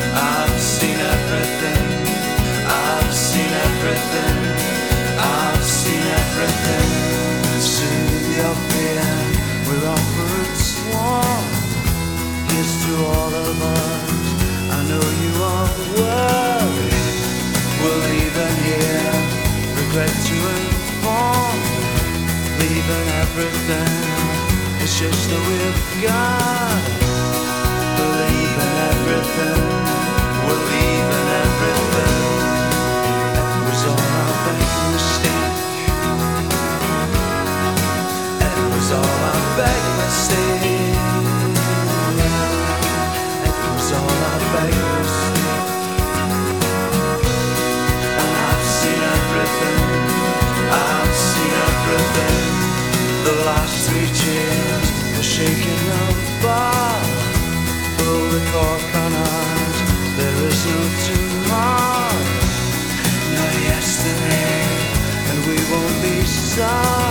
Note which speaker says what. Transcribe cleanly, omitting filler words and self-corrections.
Speaker 1: I've seen everything. I've seen everything. I've seen everything. Soothe your fear. We're offered sworn. Here's to all of us. I know you are worried. We're leaving here. Regret to inform. Leaving everything. It's just that we've got. Believe in everything. We're leaving everything. It was all our big mistake. It was all our big mistake. It was all our big mistake. And I've seen everything. I've seen everything. The last 3 cheers were shaking the bar. Pull the cork on us. There is no tomorrow. No yesterday. And we won't be sorry.